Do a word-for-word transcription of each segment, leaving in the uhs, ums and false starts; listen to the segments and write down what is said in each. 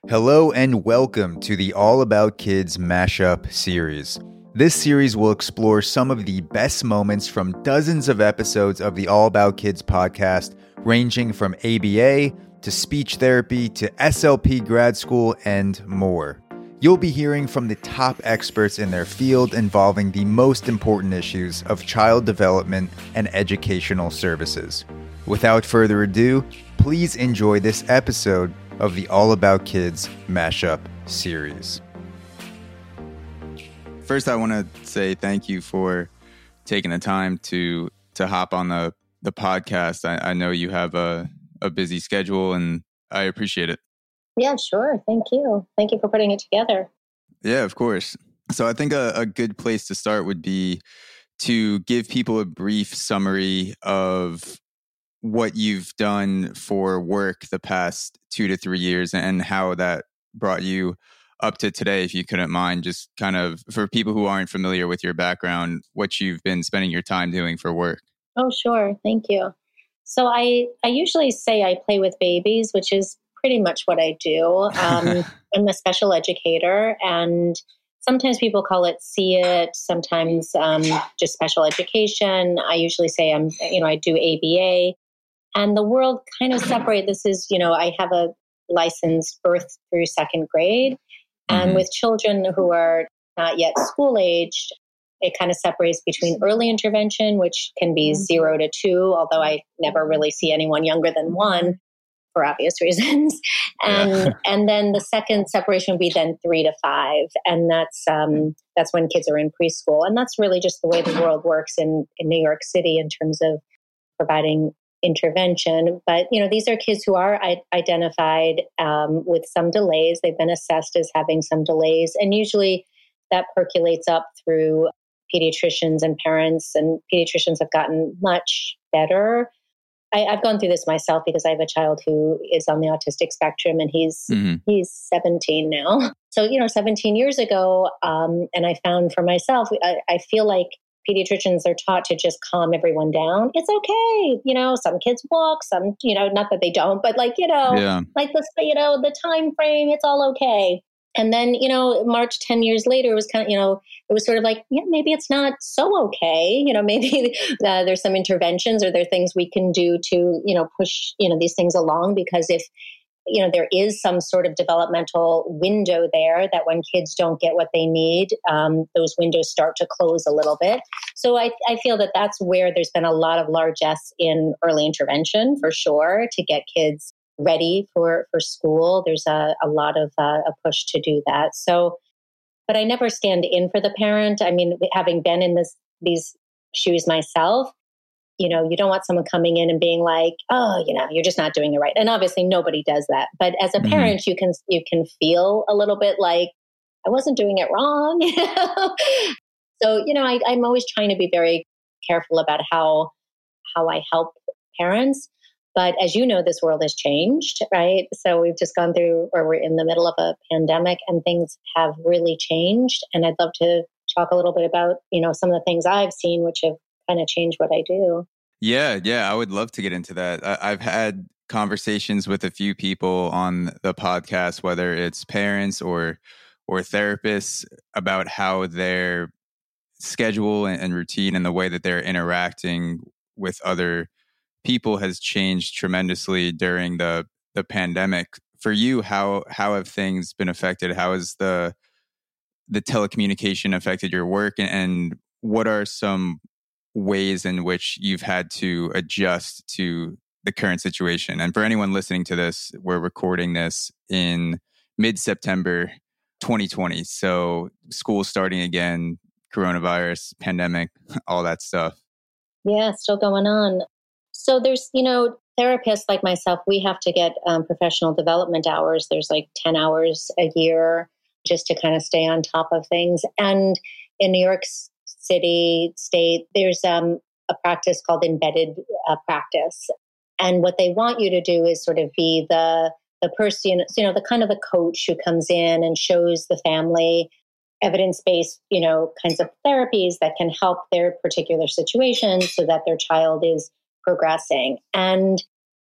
Hello and welcome to the All About Kids Mashup series. This series will explore some of the best moments from dozens of episodes of the All About Kids podcast, ranging from A B A to speech therapy to S L P grad school and more. You'll be hearing from the top experts in their field involving the most important issues of child development and educational services. Without further ado, please enjoy this episode of the All About Kids Mashup series. First, I want to say thank you for taking the time to to hop on the, the podcast. I, I know you have a, a busy schedule, and I appreciate it. Yeah, sure. Thank you. Thank you for putting it together. Yeah, of course. So I think a, a good place to start would be to give people a brief summary of what you've done for work the past two to three years and how that brought you up to today, if you couldn't mind, just kind of for people who aren't familiar with your background, what you've been spending your time doing for work. Oh, sure. Thank you. So I, I usually say I play with babies, which is pretty much what I do. Um, I'm a special educator, and sometimes people call it C I T, sometimes um, just special education. I usually say I'm, you know, I do A B A. And the world kind of separate. This is, you know, I have a licensed birth through second grade. And Mm-hmm. with children who are not yet school aged, it kind of separates between early intervention, which can be zero to two, although I never really see anyone younger than one for obvious reasons. And Yeah. and then the second separation would be then three to five. And that's um, that's when kids are in preschool. And that's really just the way the world works in, in New York City in terms of providing intervention. But, you know, these are kids who are I- identified um, with some delays. They've been assessed as having some delays. And usually that percolates up through pediatricians and parents, and pediatricians have gotten much better. I, I've gone through this myself because I have a child who is on the autistic spectrum, and he's Mm-hmm. he's seventeen now. So, you know, seventeen years ago, um, and I found for myself, I, I feel like pediatricians are taught to just calm everyone down. It's okay. You know, some kids walk, some, you know, not that they don't, but like, you know, Yeah. like the, you know, the time frame, it's all okay. And then, you know, March ten years later, it was kind of, you know, it was sort of like, yeah, maybe it's not so okay. You know, maybe uh, there's some interventions or there are things we can do to, you know, push, you know, these things along, because if, you know, there is some sort of developmental window there that when kids don't get what they need, um, those windows start to close a little bit. So I, I feel that that's where there's been a lot of largesse in early intervention, for sure, to get kids ready for, for school. There's a, a lot of uh, a push to do that. So, but I never stand in for the parent. I mean, having been in this these shoes myself, you know, you don't want someone coming in and being like, oh, you know, you're just not doing it right. And obviously nobody does that. But as a Mm-hmm. parent, you can you can feel a little bit like I wasn't doing it wrong. So, you know, I, I'm always trying to be very careful about how how I help parents. But as you know, this world has changed, right? So we've just gone through, or we're in the middle of a pandemic, and things have really changed. And I'd love to talk a little bit about, you know, some of the things I've seen, which have kind of changed what I do. Yeah, yeah, I would love to get into that. I, I've had conversations with a few people on the podcast, whether it's parents or or therapists, about how their schedule and, and routine and the way that they're interacting with other people has changed tremendously during the the pandemic. For you, how how have things been affected? How has the the telecommunication affected your work, and, and what are some ways in which you've had to adjust to the current situation? And for anyone listening to this, we're recording this in mid-September twenty twenty. So school starting again, coronavirus, pandemic, all that stuff. Yeah, still going on. So there's, you know, therapists like myself, we have to get um, professional development hours. There's like ten hours a year just to kind of stay on top of things. And in New York City, state, there's um, a practice called embedded uh, practice. And what they want you to do is sort of be the the person, you know, the kind of the coach who comes in and shows the family evidence-based, you know, kinds of therapies that can help their particular situation so that their child is progressing. And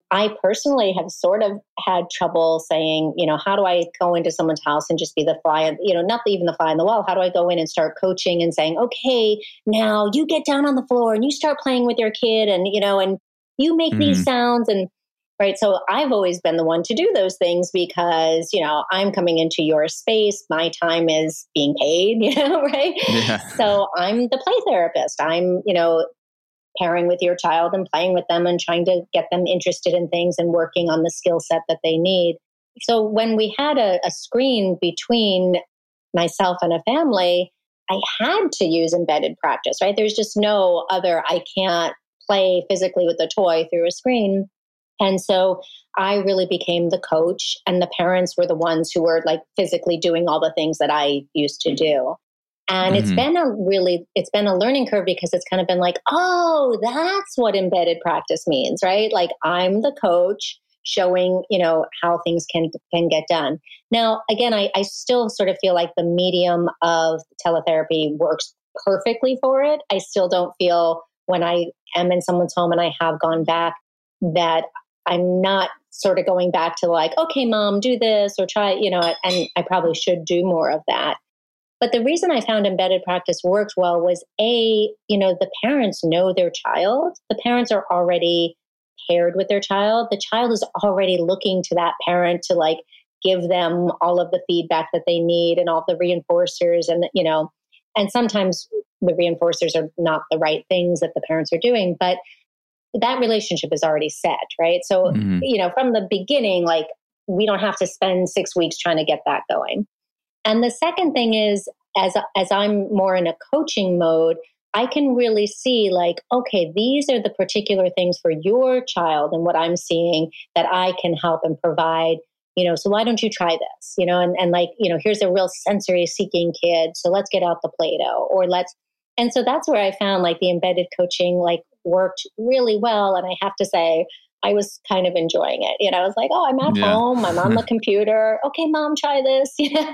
I personally have sort of had trouble saying, you know, how do I go into someone's house and just be the fly, you know, not even the fly on the wall. How do I go in and start coaching and saying, okay, now you get down on the floor and you start playing with your kid and, you know, and you make mm-hmm. these sounds and right. So I've always been the one to do those things because, you know, I'm coming into your space. My time is being paid, you know, right? Yeah. So I'm the play therapist. I'm, you know, pairing with your child and playing with them and trying to get them interested in things and working on the skill set that they need. So when we had a, a screen between myself and a family, I had to use embedded practice, right? There's just no other, I can't play physically with the toy through a screen. And so I really became the coach and the parents were the ones who were like physically doing all the things that I used to do. And mm-hmm. it's been a really, it's been a learning curve because it's kind of been like, oh, that's what embedded practice means, right? Like I'm the coach showing, you know, how things can, can get done. Now, again, I, I still sort of feel like the medium of teletherapy works perfectly for it. I still don't feel when I am in someone's home and I have gone back that I'm not sort of going back to like, okay, mom, do this or try, you know, and I probably should do more of that. But the reason I found embedded practice worked well was A, you know, the parents know their child. The parents are already paired with their child. The child is already looking to that parent to like give them all of the feedback that they need and all the reinforcers and, you know, and sometimes the reinforcers are not the right things that the parents are doing, but that relationship is already set, right? So, mm-hmm. you know, from the beginning, like we don't have to spend six weeks trying to get that going. And the second thing is, as as I'm more in a coaching mode, I can really see like, okay, these are the particular things for your child and what I'm seeing that I can help and provide, you know, so why don't you try this, you know, and, and like, you know, here's a real sensory seeking kid. So let's get out the Play-Doh or let's, and so that's where I found like the embedded coaching like worked really well. And I have to say, I was kind of enjoying it. You know, I was like, oh, I'm at yeah. home. I'm on the computer. Okay, mom, try this.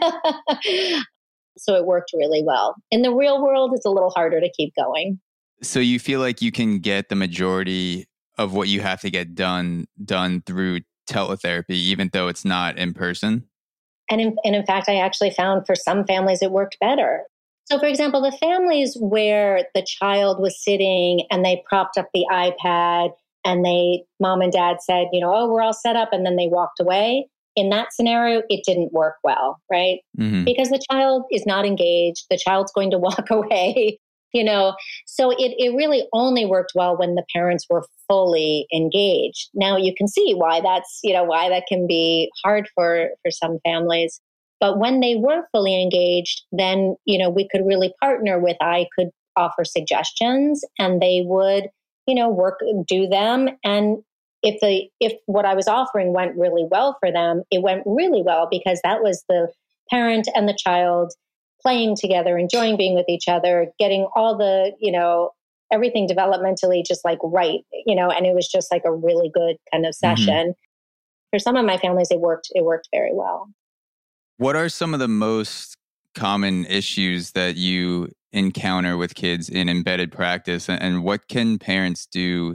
So it worked really well. In the real world, it's a little harder to keep going. So you feel like you can get the majority of what you have to get done, done through teletherapy, even though it's not in person? And in, and in fact, I actually found for some families, it worked better. So for example, the families where the child was sitting and they propped up the iPad and they, mom and dad said, you know, oh, we're all set up. And then they walked away. In that scenario, it didn't work well, right? Mm-hmm. Because the child is not engaged. The child's going to walk away, you know? So it, it really only worked well when the parents were fully engaged. Now you can see why that's, you know, why that can be hard for, for some families. But when they were fully engaged, then, you know, we could really partner with, I could offer suggestions and they would, you know, work, do them. And if the, if what I was offering went really well for them, it went really well because that was the parent and the child playing together, enjoying being with each other, getting all the, you know, everything developmentally just like right, you know, and it was just like a really good kind of session. Mm-hmm. For some of my families, it worked, it worked very well. What are some of the most common issues that you encounter with kids in embedded practice, and what can parents do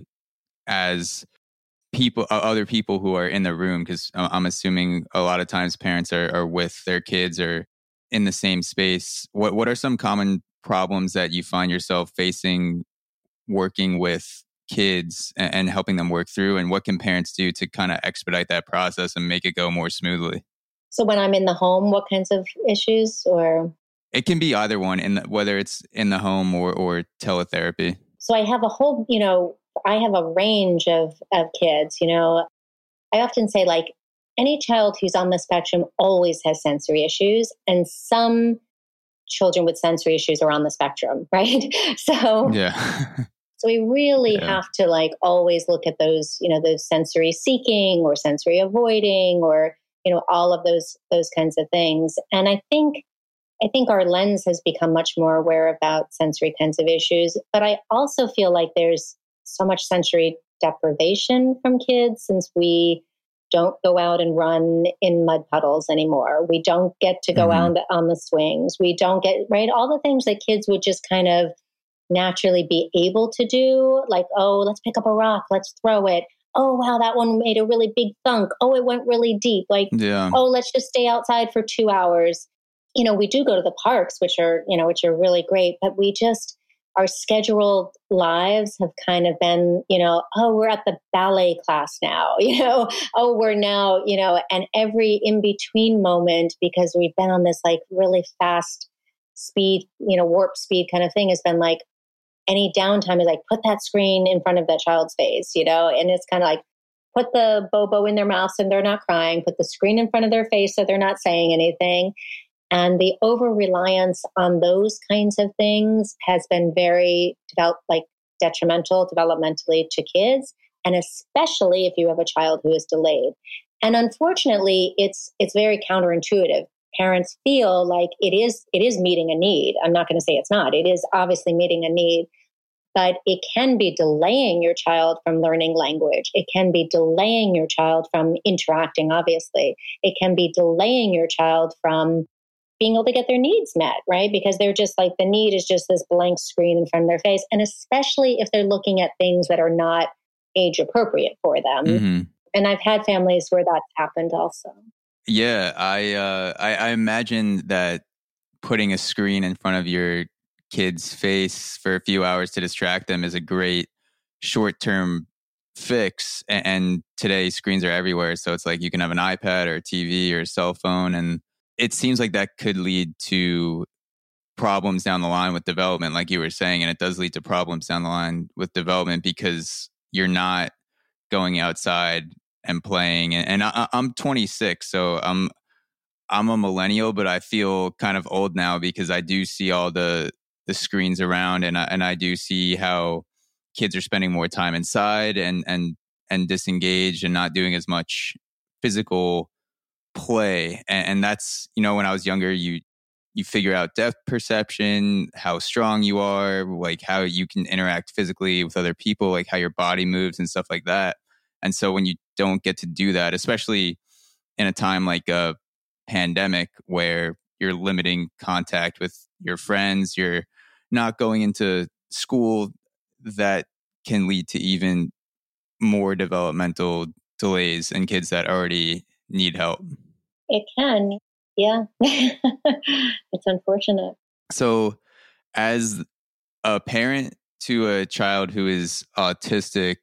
as people, other people who are in the room? Because I'm assuming a lot of times parents are, are with their kids or in the same space. What what are some common problems that you find yourself facing working with kids and, and helping them work through? And what can parents do to kind of expedite that process and make it go more smoothly? So when I'm in the home, what kinds of issues or? It can be either one, in the, whether it's in the home or, or teletherapy. So I have a whole, you know, I have a range of, of kids, you know. I often say like any child who's on the spectrum always has sensory issues, and some children with sensory issues are on the spectrum, right? So yeah. So we really yeah. have to like always look at those, you know, those sensory seeking or sensory avoiding or, you know, all of those, those kinds of things. And I think, I think our lens has become much more aware about sensory kinds of issues, but I also feel like there's so much sensory deprivation from kids since we don't go out and run in mud puddles anymore. We don't get to go mm-hmm. out on the swings. We don't get, right? All the things that kids would just kind of naturally be able to do, like, oh, let's pick up a rock, let's throw it. oh, wow, that one made a really big thunk. Oh, it went really deep. Like, Yeah. oh, let's just stay outside for two hours. You know, we do go to the parks, which are, you know, which are really great, but we just, our scheduled lives have kind of been, you know, oh, we're at the ballet class now, you know, oh, we're now, you know, and every in between moment, because we've been on this like really fast speed, you know, warp speed kind of thing, has been like, any downtime is like, put that screen in front of that child's face, you know, and it's kind of like, put the Bobo in their mouth so they're not crying, put the screen in front of their face so they're not saying anything. And the over reliance on those kinds of things has been very develop, like detrimental developmentally to kids, and especially if you have a child who is delayed. And unfortunately, it's it's very counterintuitive. Parents feel like it is it is meeting a need. I'm not going to say it's not. It is obviously meeting a need, but it can be delaying your child from learning language. It can be delaying your child from interacting, obviously. It can be delaying your child from being able to get their needs met, right? Because they're just like, the need is just this blank screen in front of their face. And especially if they're looking at things that are not age appropriate for them. Mm-hmm. And I've had families where that's happened also. Yeah, I, uh, I I imagine that putting a screen in front of your kid's face for a few hours to distract them is a great short-term fix. And, and today screens are everywhere. So it's like you can have an iPad or a T V or a cell phone, and it seems like that could lead to problems down the line with development, like you were saying. And it does lead to problems down the line with development because you're not going outside and playing. And, and I, I'm twenty-six, so I'm I'm a millennial, but I feel kind of old now because I do see all the the screens around, and I, and I do see how kids are spending more time inside and and and disengaged and not doing as much physical play. And, and that's, you know, when I was younger, you you figure out depth perception, how strong you are, like how you can interact physically with other people, like how your body moves and stuff like that. And so when you don't get to do that, especially in a time like a pandemic where you're limiting contact with your friends, you're not going into school, that can lead to even more developmental delays in kids that already need help. It can. Yeah. It's unfortunate. So as a parent to a child who is autistic,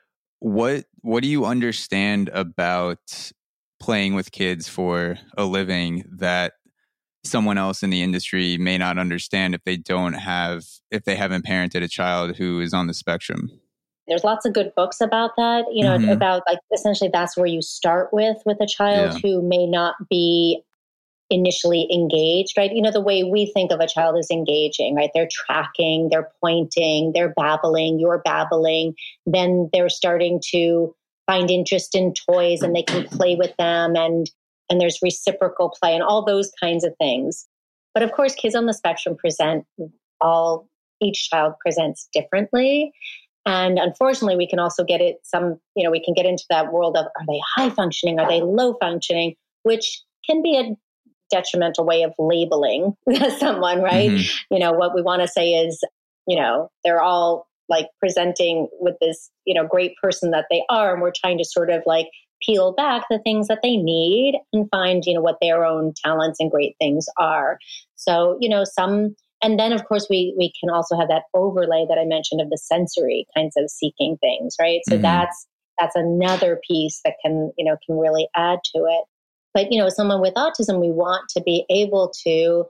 what what do you understand about playing with kids for a living that someone else in the industry may not understand if they don't have if they haven't parented a child who is on the spectrum? There's lots of good books about that, you know, mm-hmm. about like essentially that's where you start with with a child yeah. who may not be initially engaged, right? You know, the way we think of a child is engaging, right? They're tracking, they're pointing, they're babbling, you're babbling. Then they're starting to find interest in toys and they can play with them, and and there's reciprocal play and all those kinds of things. But of course, kids on the spectrum present all, each child presents differently. And unfortunately, we can also get it some, you know, we can get into that world of, are they high functioning? Are they low functioning? Which can be a detrimental way of labeling someone, right? Mm-hmm. You know, what we want to say is, you know, they're all like presenting with this, you know, great person that they are. And we're trying to sort of like peel back the things that they need and find, you know, what their own talents and great things are. So, you know, some, and then of course we we can also have that overlay that I mentioned of the sensory kinds of seeking things, right? So mm-hmm. that's that's another piece that can, you know, can really add to it. But, you know, someone with autism, we want to be able to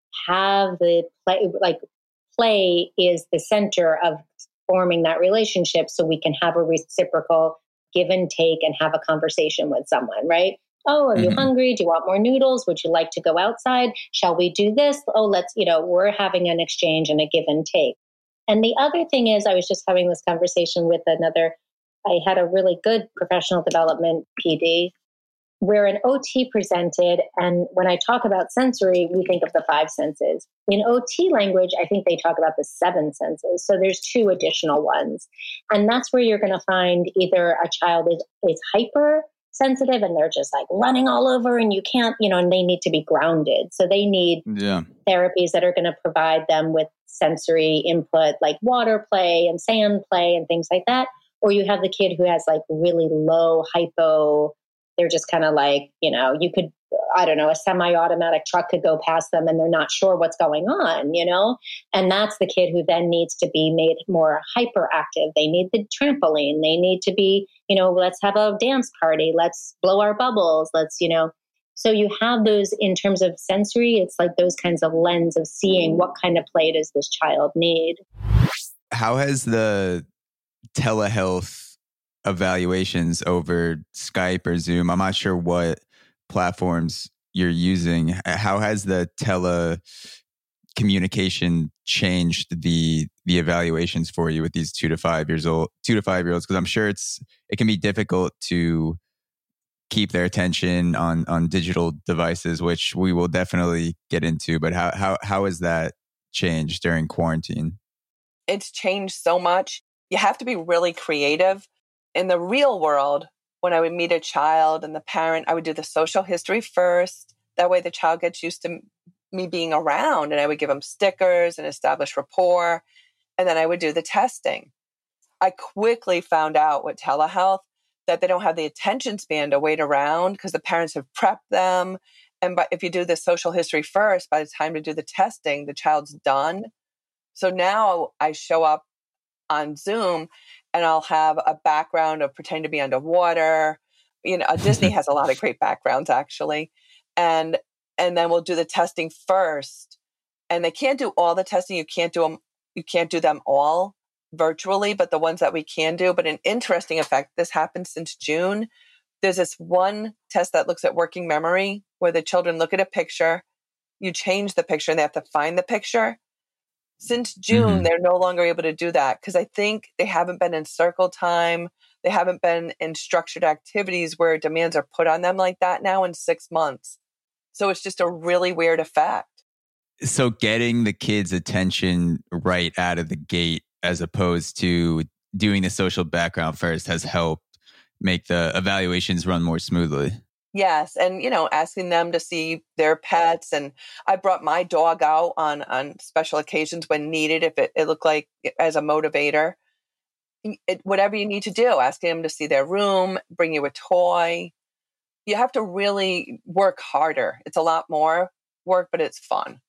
have the play, like play is the center of forming that relationship so we can have a reciprocal give and take and have a conversation with someone, right? Oh, are mm-hmm. you hungry? Do you want more noodles? Would you like to go outside? Shall we do this? Oh, let's, you know, we're having an exchange and a give and take. And the other thing is, I was just having this conversation with another, I had a really good professional development P D where an O T presented. And when I talk about sensory, we think of the five senses. In O T language, I think they talk about the seven senses. So there's two additional ones. And that's where you're going to find either a child is, is hyper sensitive and they're just like running all over and you can't, you know, and they need to be grounded. So they need yeah. therapies that are going to provide them with sensory input like water play and sand play and things like that. Or you have the kid who has like really low hypo. They're just kind of like, you know, you could, I don't know, a semi-automatic truck could go past them and they're not sure what's going on, you know? And that's the kid who then needs to be made more hyperactive. They need the trampoline. They need to be, you know, let's have a dance party. Let's blow our bubbles. Let's, you know, so you have those in terms of sensory, it's like those kinds of lens of seeing what kind of play does this child need. How has the telehealth evaluations over Skype or Zoom, I'm not sure what platforms you're using, how has the tele communication changed the the evaluations for you with these two to five years old two to five year olds? Because I'm sure it's it can be difficult to keep their attention on on digital devices, which we will definitely get into. But how how how has that changed during quarantine? It's changed so much. You have to be really creative. In the real world, when I would meet a child and the parent, I would do the social history first. That way the child gets used to me being around, and I would give them stickers and establish rapport. And then I would do the testing. I quickly found out with telehealth that they don't have the attention span to wait around because the parents have prepped them. And but if you do the social history first, by the time to do the testing, the child's done. So now I show up on Zoom and I'll have a background of pretending to be underwater. You know, Disney has a lot of great backgrounds actually. And and then we'll do the testing first. And they can't do all the testing. You can't do them, you can't do them all virtually, but the ones that we can do. But an interesting effect, this happened since June. There's this one test that looks at working memory where the children look at a picture, you change the picture and they have to find the picture. Since June, mm-hmm. they're no longer able to do that because I think they haven't been in circle time. They haven't been in structured activities where demands are put on them like that now in six months. So it's just a really weird effect. So getting the kids' attention right out of the gate as opposed to doing the social background first has helped make the evaluations run more smoothly. Yes. And, you know, asking them to see their pets. And I brought my dog out on, on special occasions when needed, if it, it looked like as a motivator. It, whatever you need to do, asking them to see their room, bring you a toy. You have to really work harder. It's a lot more work, but it's fun.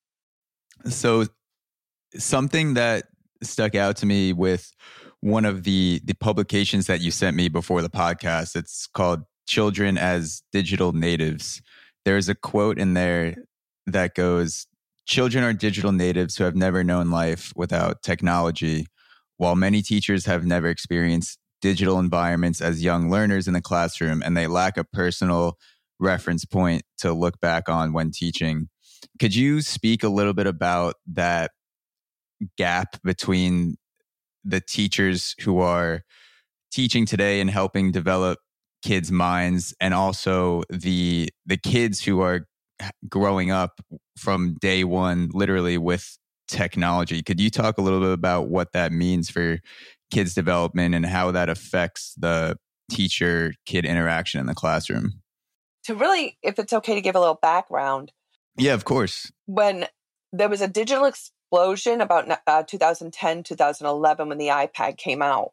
So something that stuck out to me with one of the, the publications that you sent me before the podcast, it's called Children as Digital Natives. There's a quote in there that goes, "Children are digital natives who have never known life without technology, while many teachers have never experienced digital environments as young learners in the classroom, and they lack a personal reference point to look back on when teaching." Could you speak a little bit about that gap between the teachers who are teaching today and helping develop kids' minds and also the the kids who are growing up from day one, literally with technology? Could you talk a little bit about what that means for kids' development and how that affects the teacher-kid interaction in the classroom? To really, if it's okay to give a little background. Yeah, of course. When there was a digital explosion about uh, two thousand ten, two thousand eleven, when the iPad came out,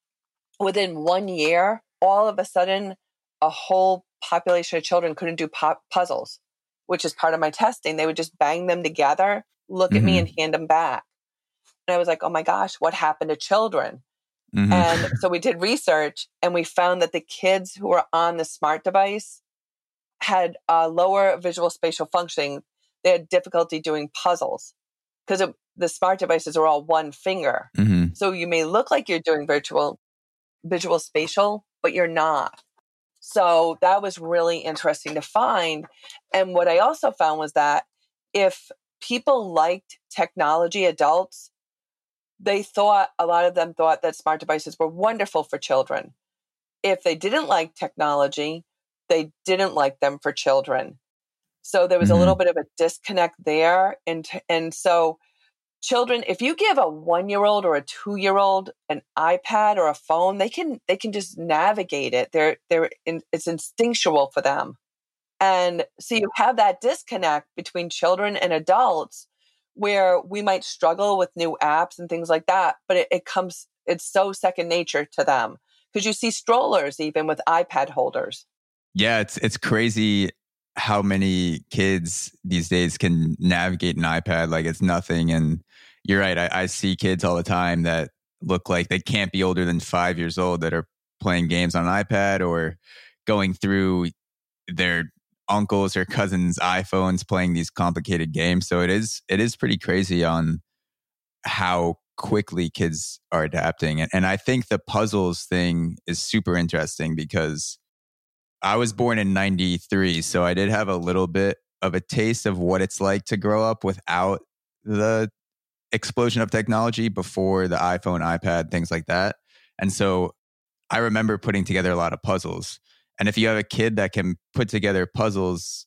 within one year, all of a sudden, a whole population of children couldn't do pop- puzzles, which is part of my testing. They would just bang them together, look mm-hmm. at me and hand them back. And I was like, oh my gosh, what happened to children? Mm-hmm. And so we did research and we found that the kids who were on the smart device had uh, lower visual spatial functioning. They had difficulty doing puzzles because the smart devices are all one finger. Mm-hmm. So you may look like you're doing virtual visual spatial, but you're not. So that was really interesting to find. And what I also found was that if people liked technology, adults, they thought, a lot of them thought that smart devices were wonderful for children. If they didn't like technology, they didn't like them for children. So there was mm-hmm. a little bit of a disconnect there. And, and so children, if you give a one-year-old or a two-year-old an iPad or a phone, they can they can just navigate it. They're they're in, it's instinctual for them, and so you have that disconnect between children and adults, where we might struggle with new apps and things like that. But it, it comes it's so second nature to them. Because you see strollers even with iPad holders. Yeah, it's it's crazy how many kids these days can navigate an iPad like it's nothing. And you're right, I, I see kids all the time that look like they can't be older than five years old that are playing games on an iPad or going through their uncles or cousins' iPhones playing these complicated games. So it is it is pretty crazy on how quickly kids are adapting. And, and I think the puzzles thing is super interesting because I was born in ninety-three, so I did have a little bit of a taste of what it's like to grow up without the explosion of technology before the iPhone, iPad, things like that. And so I remember putting together a lot of puzzles. And if you have a kid that can put together puzzles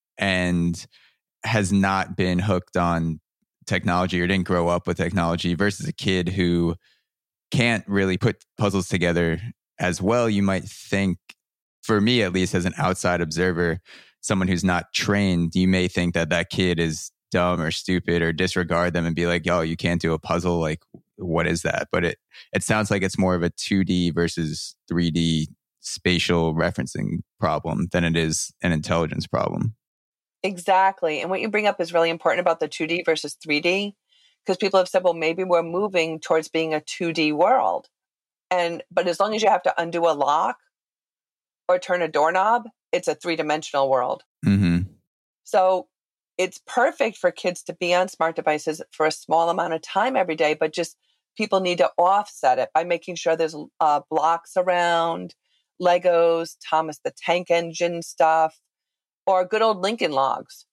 and has not been hooked on technology or didn't grow up with technology versus a kid who can't really put puzzles together as well, you might think, for me at least as an outside observer, someone who's not trained, you may think that that kid is dumb or stupid or disregard them and be like, yo, you can't do a puzzle. Like, what is that? But it it sounds like it's more of a two D versus three D spatial referencing problem than it is an intelligence problem. Exactly. And what you bring up is really important about the two D versus three D, because people have said, well, maybe we're moving towards being a two D world. And but as long as you have to undo a lock or turn a doorknob, it's a three-dimensional world. Mm-hmm. So it's perfect for kids to be on smart devices for a small amount of time every day, but just people need to offset it by making sure there's uh, blocks around, Legos, Thomas the Tank Engine stuff, or good old Lincoln Logs.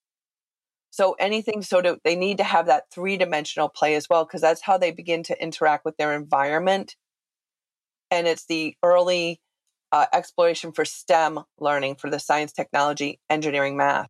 So anything, so to, they need to have that three-dimensional play as well, because that's how they begin to interact with their environment. And it's the early uh, exploration for STEM learning, for the science, technology, engineering, math.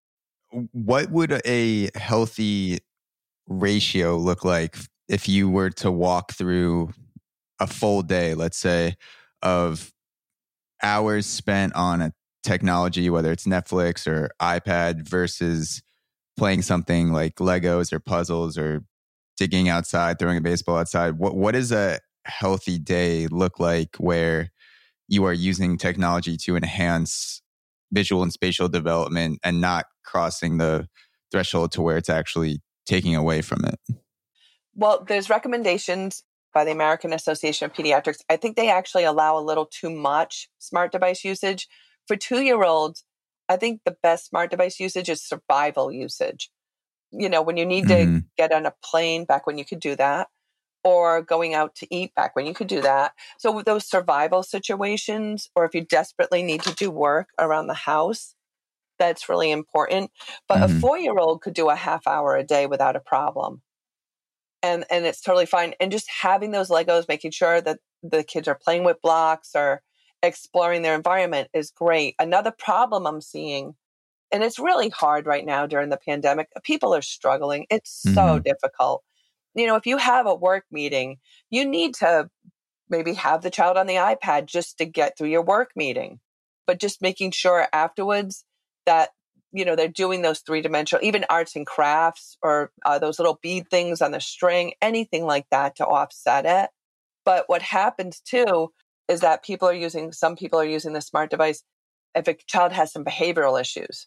What would a healthy ratio look like if you were to walk through a full day, let's say, of hours spent on a technology, whether it's Netflix or iPad, versus playing something like Legos or puzzles or digging outside, throwing a baseball outside? What what does a healthy day look like where you are using technology to enhance visual and spatial development and not crossing the threshold to where it's actually taking away from it? Well, there's recommendations by the American Association of Pediatrics. I think they actually allow a little too much smart device usage. For two-year-olds, I think the best smart device usage is survival usage. You know, when you need Mm-hmm. to get on a plane, back when you could do that, or going out to eat, back when you could do that. So with those survival situations, or if you desperately need to do work around the house, that's really important. But Mm-hmm. a four-year-old could do a half hour a day without a problem. And and it's totally fine. And just having those Legos, making sure that the kids are playing with blocks or exploring their environment is great. Another problem I'm seeing, and it's really hard right now during the pandemic, people are struggling. It's so Mm-hmm. difficult. You know, if you have a work meeting, you need to maybe have the child on the iPad just to get through your work meeting. But just making sure afterwards that, you know, they're doing those three-dimensional, even arts and crafts, or uh, those little bead things on the string, anything like that to offset it. But what happens too is that people are using, some people are using the smart device if a child has some behavioral issues.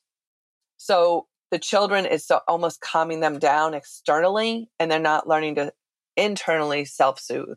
So the children is so almost calming them down externally, and they're not learning to internally self-soothe.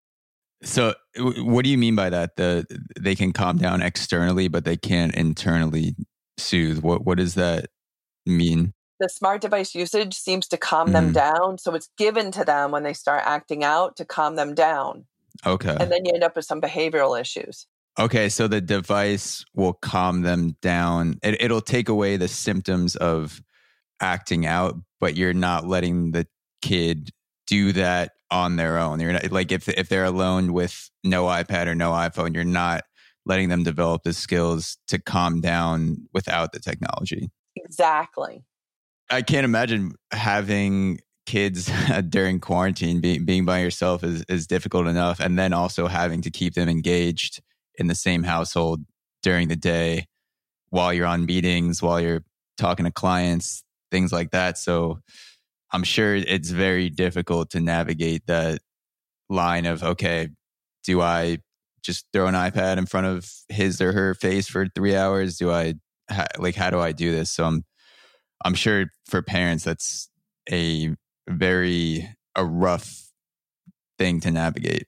So what do you mean by that? The they can calm down externally, but they can't internally soothe. What what does that mean? The smart device usage seems to calm Mhm. them down. So it's given to them when they start acting out to calm them down. Okay. And then you end up with some behavioral issues. Okay, so the device will calm them down. It, it'll take away the symptoms of acting out, but you're not letting the kid do that on their own. You're not, like if if they're alone with no iPad or no iPhone, you're not letting them develop the skills to calm down without the technology. Exactly. I can't imagine having kids during quarantine. Being being by yourself is is difficult enough, and then also having to keep them engaged in the same household during the day while you're on meetings, while you're talking to clients, things like that. So I'm sure it's very difficult to navigate that line of, okay, do I just throw an iPad in front of his or her face for three hours? Do I ha- like, how do I do this? So I'm, I'm sure for parents, that's a very, a rough thing to navigate.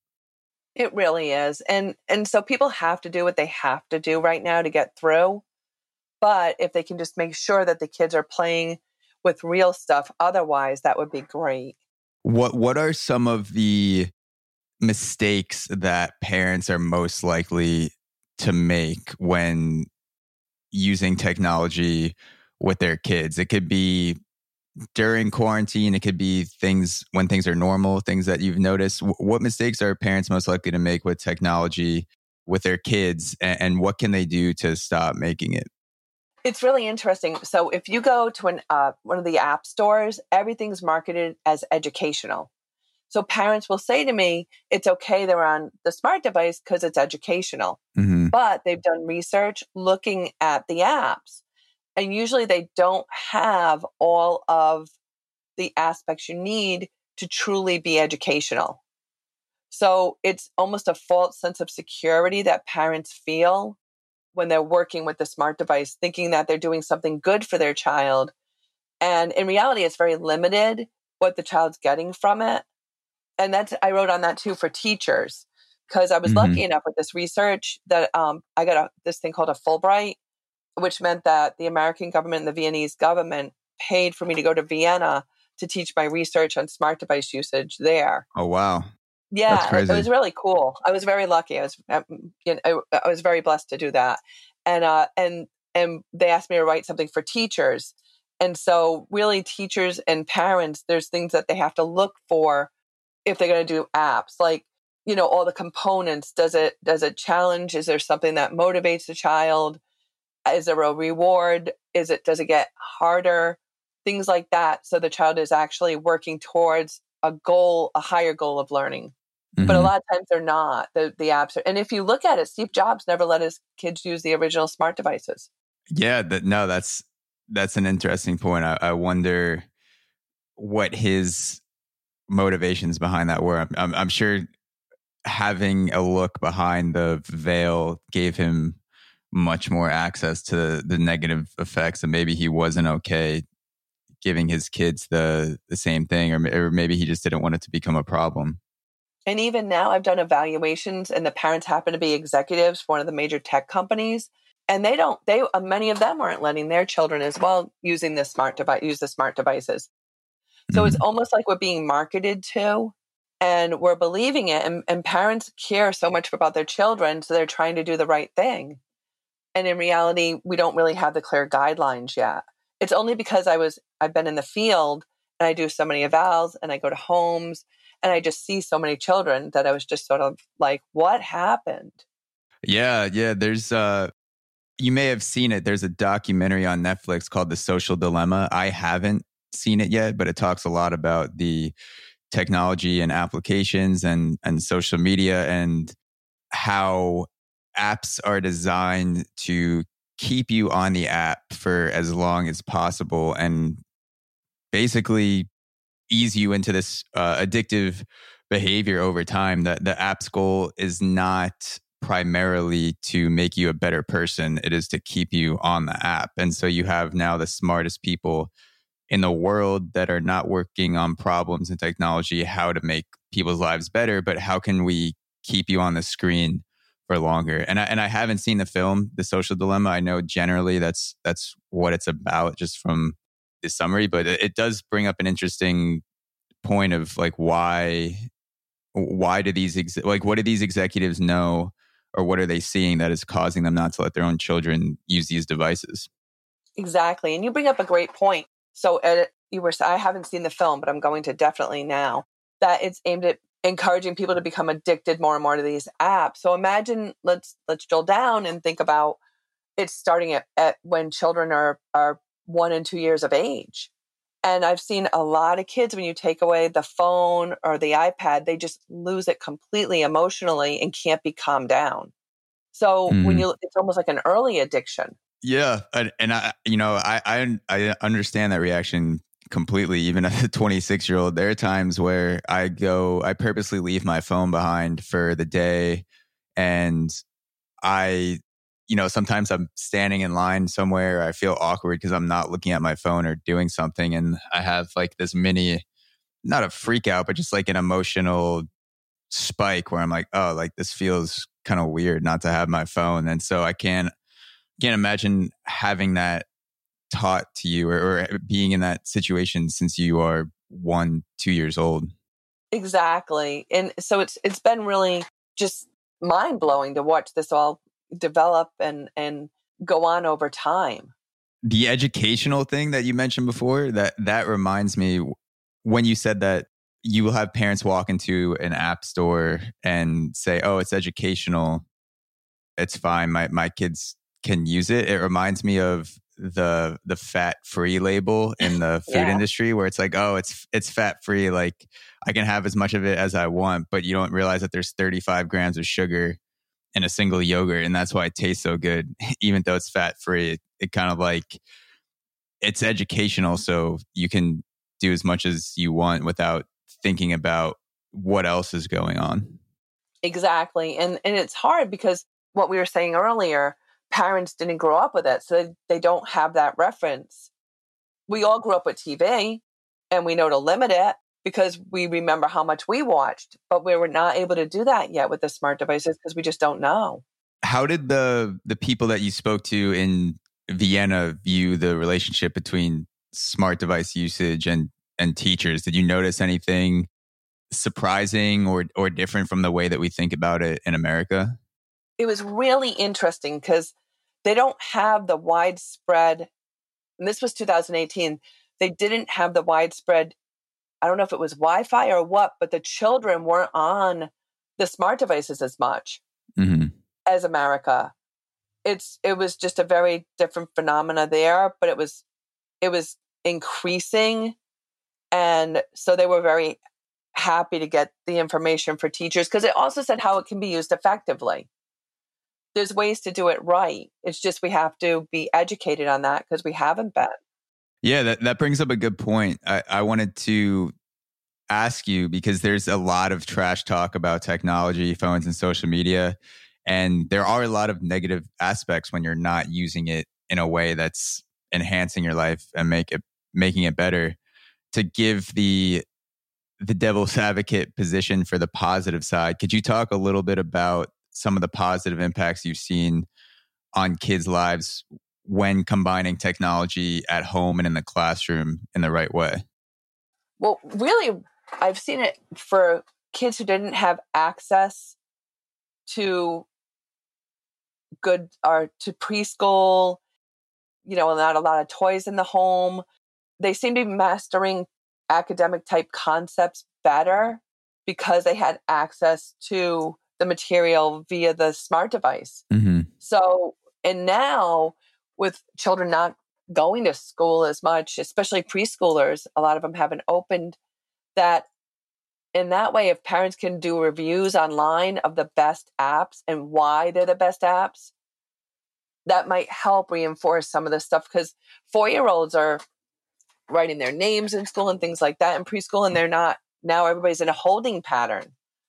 It really is. And and so people have to do what they have to do right now to get through. But if they can just make sure that the kids are playing with real stuff, otherwise that would be great. What what are some of the mistakes that parents are most likely to make when using technology with their kids? It could be during quarantine, it could be things when things are normal, things that you've noticed. W- what mistakes are parents most likely to make with technology with their kids, and, and what can they do to stop making it? It's really interesting. So if you go to an uh, one of the app stores, everything's marketed as educational. So parents will say to me, it's okay they're on the smart device because it's educational. Mm-hmm. But they've done research looking at the apps. And usually they don't have all of the aspects you need to truly be educational. So it's almost a false sense of security that parents feel when they're working with the smart device, thinking that they're doing something good for their child. And in reality, it's very limited what the child's getting from it. And that's, I wrote on that too for teachers, because I was Mm-hmm. lucky enough with this research that um, I got a, this thing called a Fulbright, which meant that the American government and the Viennese government paid for me to go to Vienna to teach my research on smart device usage there. Oh, wow. Yeah, it, it crazy. was really cool. I was very lucky. I was, um, you know, I, I was very blessed to do that. And, uh, and, and they asked me to write something for teachers. And so really teachers and parents, there's things that they have to look for if they're going to do apps, like, you know, all the components. Does it, does it challenge? Is there something that motivates the child? Is there a reward? Is it, does it get harder? Things like that. So the child is actually working towards a goal, a higher goal of learning. Mm-hmm. But a lot of times they're not, the, the apps are. And if you look at it, Steve Jobs never let his kids use the original smart devices. Yeah, that, no, that's, that's an interesting point. I, I wonder what his motivations behind that were. I'm, I'm, I'm sure having a look behind the veil gave him much more access to the negative effects, and maybe he wasn't okay giving his kids the the same thing, or, or maybe he just didn't want it to become a problem. And even now I've done evaluations, and the parents happen to be executives for one of the major tech companies, and they don't they uh, many of them aren't letting their children as well using the smart device use the smart devices. So mm-hmm. It's almost like we're being marketed to, and we're believing it, and, and parents care so much about their children, so they're trying to do the right thing. And in reality, we don't really have the clear guidelines yet. It's only because I was, I've been in the field and I do so many evals and I go to homes and I just see so many children that I was just sort of like, what happened? Yeah, yeah. There's, uh, you may have seen it. There's a documentary on Netflix called The Social Dilemma. I haven't seen it yet, but it talks a lot about the technology and applications and, and social media and how apps are designed to keep you on the app for as long as possible and basically ease you into this uh, addictive behavior over time. That the app's goal is not primarily to make you a better person. It is to keep you on the app. And so you have now the smartest people in the world that are not working on problems in technology, how to make people's lives better, but how can we keep you on the screen for longer? And I, and I haven't seen the film, The Social Dilemma. I know generally that's that's what it's about just from the summary, but it, it does bring up an interesting point of like why why do these ex- like what do these executives know, or what are they seeing that is causing them not to let their own children use these devices? Exactly, and you bring up a great point. So uh, you were I haven't seen the film, but I'm going to definitely now. That it's aimed at encouraging people to become addicted more and more to these apps. So imagine, let's let's drill down and think about it's starting at, at when children are are one and two years of age. And I've seen a lot of kids, when you take away the phone or the iPad, they just lose it completely emotionally and can't be calmed down. So mm. when you, it's almost like an early addiction. Yeah, and, and I, you know, I, I I understand that reaction completely. Even as a twenty-six year old, there are times where I go, I purposely leave my phone behind for the day. And I, you know, sometimes I'm standing in line somewhere. I feel awkward because I'm not looking at my phone or doing something. And I have like this mini, not a freak out, but just like an emotional spike where I'm like, oh, like this feels kind of weird not to have my phone. And so I can't, can't imagine having that taught to you or, or being in that situation since you are one, two years old. Exactly. And so it's it's been really just mind blowing to watch this all develop and and go on over time. The educational thing that you mentioned before, that that reminds me when you said that you will have parents walk into an app store and say, oh, it's educational, it's fine, my my kids can use it. It reminds me of the the fat free label in the food Yeah. industry where it's like, oh, it's it's fat free, like I can have as much of it as I want, but you don't realize that there's thirty-five grams of sugar in a single yogurt, and that's why it tastes so good even though it's fat free. It, it kind of like, it's educational, so you can do as much as you want without thinking about what else is going on. Exactly. And and it's hard because what we were saying earlier, parents didn't grow up with it, so they, they don't have that reference. We all grew up with T V and we know to limit it because we remember how much we watched, but we were not able to do that yet with the smart devices because we just don't know. How did the the people that you spoke to in Vienna view the relationship between smart device usage and and teachers? Did you notice anything surprising or or different from the way that we think about it in America? It was really interesting because they don't have the widespread, and this was two thousand eighteen, they didn't have the widespread, I don't know if it was Wi-Fi or what, but the children weren't on the smart devices as much Mm-hmm. as America. It's it was just a very different phenomena there, but it was it was increasing, and so they were very happy to get the information for teachers because it also said how it can be used effectively. There's ways to do it right. It's just we have to be educated on that because we haven't been. Yeah, that, that brings up a good point. I, I wanted to ask you because there's a lot of trash talk about technology, phones, and social media. And there are a lot of negative aspects when you're not using it in a way that's enhancing your life and make it making it better. To give the the devil's advocate position for the positive side, could you talk a little bit about some of the positive impacts you've seen on kids' lives when combining technology at home and in the classroom in the right way? Well, really, I've seen it for kids who didn't have access to good or to preschool, you know, not a lot of toys in the home. They seem to be mastering academic type concepts better because they had access to the material via the smart device. Mm-hmm. So, and now with children not going to school as much, especially preschoolers, a lot of them haven't opened that. In that way, if parents can do reviews online of the best apps and why they're the best apps, that might help reinforce some of this stuff because four-year-olds are writing their names in school and things like that in preschool, and they're not. Now everybody's in a holding pattern.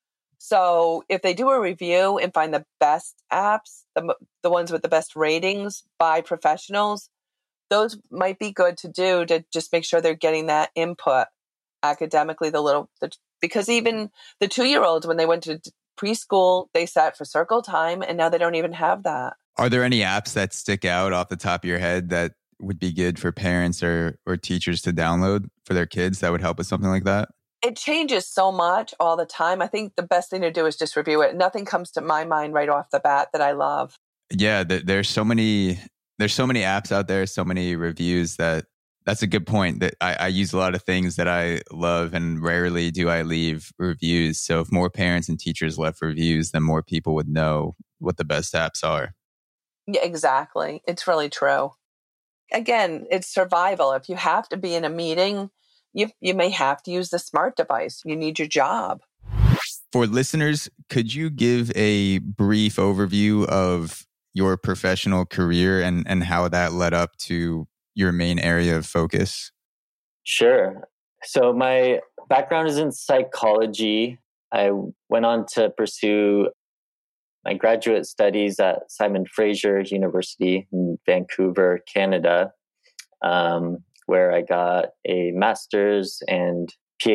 So if they do a review and find the best apps, the the ones with the best ratings by professionals, those might be good to do to just make sure they're getting that input academically. The little the, because even the two-year-olds, when they went to preschool, they sat for circle time, and now they don't even have that. Are there any apps that stick out off the top of your head that would be good for parents or or teachers to download for their kids that would help with something like that? It changes so much all the time. I think the best thing to do is just review it. Nothing comes to my mind right off the bat that I love. Yeah, th- there's so many there's so many apps out there, so many reviews that that's a good point. That I, I use a lot of things that I love, and rarely do I leave reviews. So if more parents and teachers left reviews, then more people would know what the best apps are. Yeah, exactly. It's really true. Again, it's survival. If you have to be in a meeting, you you may have to use the smart device. You need your job. For listeners, could you give a brief overview of your professional career and, and how that led up to your main area of focus? Sure. So my background is in psychology. I went on to pursue my graduate studies at Simon Fraser University in Vancouver, Canada, um, where I got a master's and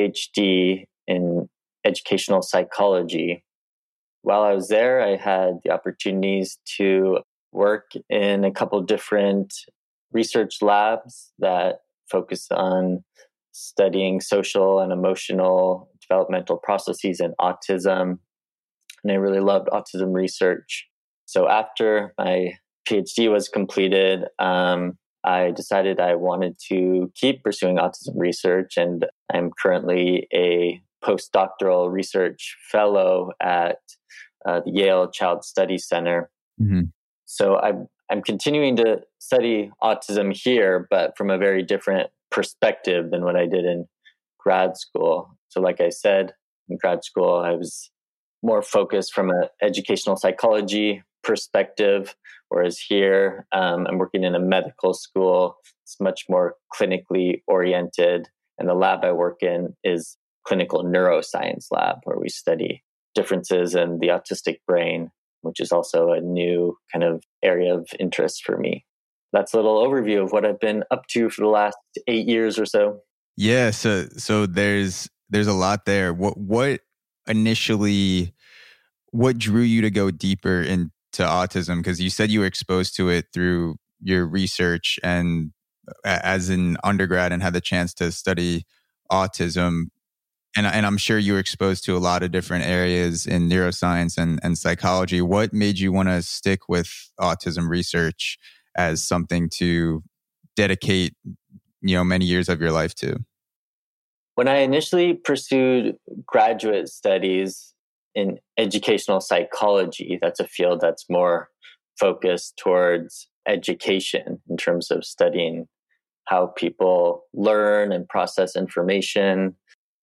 PhD in educational psychology. While I was there, I had the opportunities to work in a couple different research labs that focus on studying social and emotional developmental processes in autism. And I really loved autism research. So after my PhD was completed, um, I decided I wanted to keep pursuing autism research. And I'm currently a postdoctoral research fellow at uh, the Yale Child Study Center. Mm-hmm. So I'm, I'm continuing to study autism here, but from a very different perspective than what I did in grad school. So like I said, in grad school, I was more focused from an educational psychology perspective, whereas here um, I'm working in a medical school. It's much more clinically oriented. And the lab I work in is clinical neuroscience lab, where we study differences in the autistic brain, which is also a new kind of area of interest for me. That's a little overview of what I've been up to for the last eight years or so. Yeah, so so there's there's a lot there. What what initially what drew you to go deeper into autism? Because you said you were exposed to it through your research and as an undergrad and had the chance to study autism. And, and I'm sure you were exposed to a lot of different areas in neuroscience and, and psychology. What made you want to stick with autism research as something to dedicate, you know, many years of your life to? When I initially pursued graduate studies in educational psychology, that's a field that's more focused towards education in terms of studying how people learn and process information,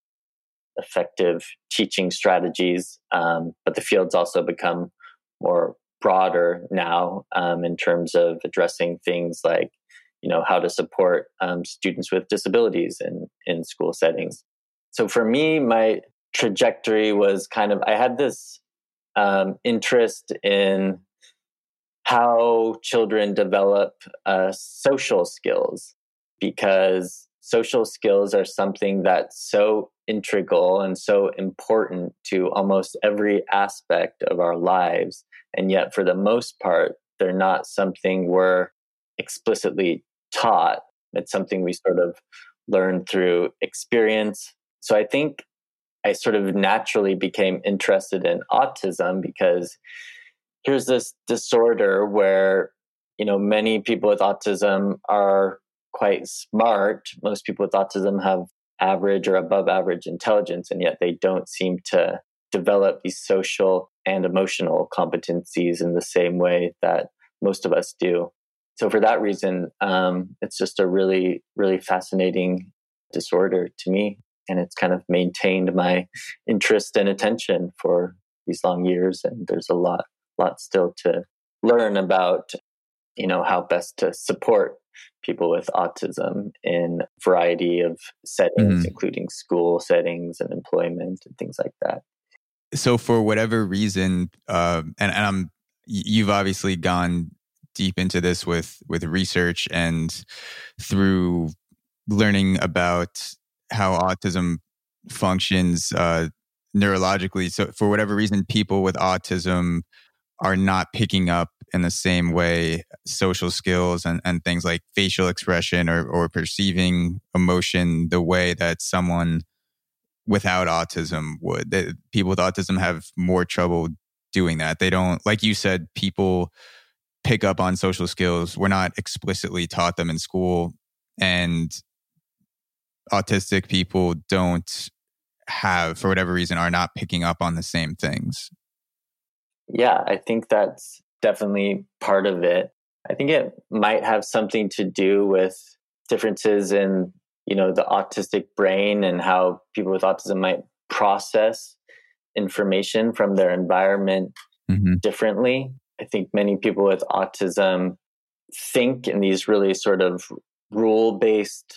effective teaching strategies. Um, but the field's also become more broader now um, in terms of addressing things like, you know, how to support um, students with disabilities in, in school settings. So for me, my trajectory was kind of, I had this um, interest in how children develop uh, social skills, because social skills are something that's so integral and so important to almost every aspect of our lives. And yet, for the most part, they're not something we're explicitly taught. It's something we sort of learn through experience. So I think I sort of naturally became interested in autism because here's this disorder where, you know, many people with autism are quite smart. Most people with autism have average or above average intelligence, and yet they don't seem to develop these social and emotional competencies in the same way that most of us do. So for that reason, um, it's just a really, really fascinating disorder to me. And it's kind of maintained my interest and attention for these long years. And there's a lot, lot still to learn about, you know, how best to support people with autism in a variety of settings, mm-hmm. including school settings and employment and things like that. So for whatever reason, uh, and, and I'm, you've obviously gone deep into this with, with research and through learning about how autism functions uh, neurologically. So for whatever reason, people with autism are not picking up in the same way social skills and, and things like facial expression or, or perceiving emotion the way that someone without autism would. That people with autism have more trouble doing that. They don't, like you said, people pick up on social skills. We're not explicitly taught them in school, and autistic people don't have, for whatever reason, are not picking up on the same things. Yeah, I think that's definitely part of it. I think it might have something to do with differences in, you know, the autistic brain and how people with autism might process information from their environment mm-hmm. differently. I think many people with autism think in these really sort of rule-based